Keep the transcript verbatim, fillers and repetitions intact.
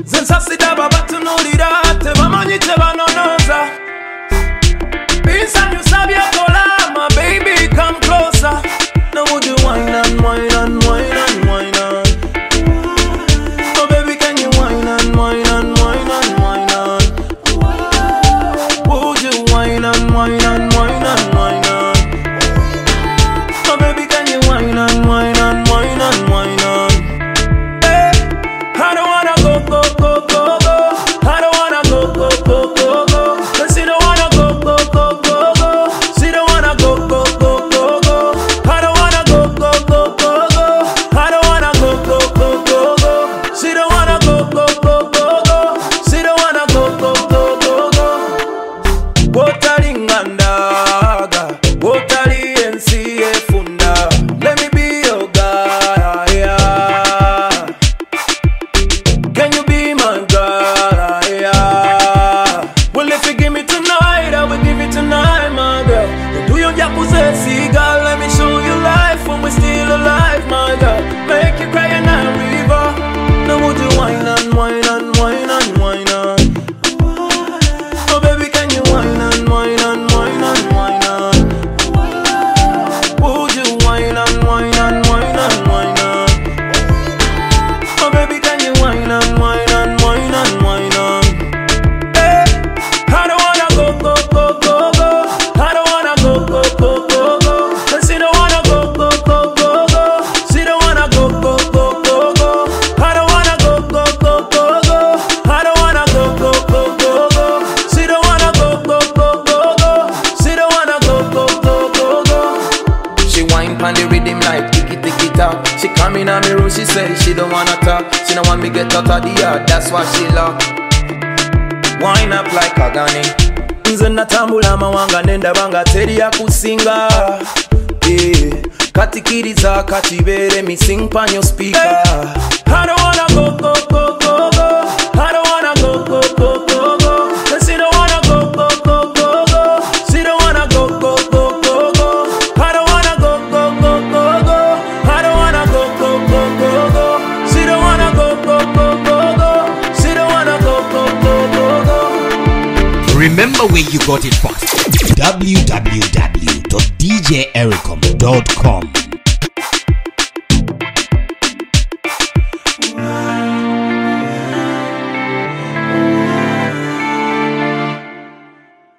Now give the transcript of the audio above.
Zensasida babatunulira tebamanyi tebanonoza. Pinsa nyusabya kola, my baby come closer. Now would you wine and wine and wine and wine and oh baby can you wine and wine and wine and wine and would you wine and wine and wine and wine and oh baby can you wine and wine and wine and wine and hey, I don't wanna go go go go go. I don't wanna go go go go go. Cause you don't wanna go go go go go. She don't wanna go go go go go. I don't wanna go go go go go. I don't wanna go go go go go. She don't wanna go go go go go. She don't wanna go go go go go. Wotalingandaga, wotali ensi efunda. Let me be your guy, yeah. Can you be my girl, yeah? Well, if you give me tonight, I will give you tonight, my girl. Do your jacuzzi, girl, let me show you life when we're still alive, my girl. Make you cry in a river. Now would you wine and wine and wine and wine and oh baby, can you wine and wine and wine and wine and would you wine and wine and wine and wine and oh baby, can you wine and wine and wine and wine and hey, I don't wanna go go go go go. I don't wanna go go go go go. Cause she don't wanna go go go go go. She don't wanna go go go go go. I don't wanna go go go go go. I don't wanna go go go go go. She don't wanna go go go go go. She don't wanna go go go go go. She whine pon the rhythm like ticky ticky tock. She come in on me room, she say she don't wanna talk. She don't want me get out of the yard, that's why she lock. Wine up like Agani. Nze natambula amawanga nendabanga teri ya kusinga. Eh, katikiriza kachibere me sing pan your speaker. I don't wanna go go go go go. I don't wanna go go go go go. Cause she don't wanna go go go go go. She don't wanna go go go go go. I don't wanna go go go go go. I don't wanna go go go go go. She don't wanna go go go go go. She don't wanna go go go go go. Remember where you got it first. w w w dot d j ericom dot com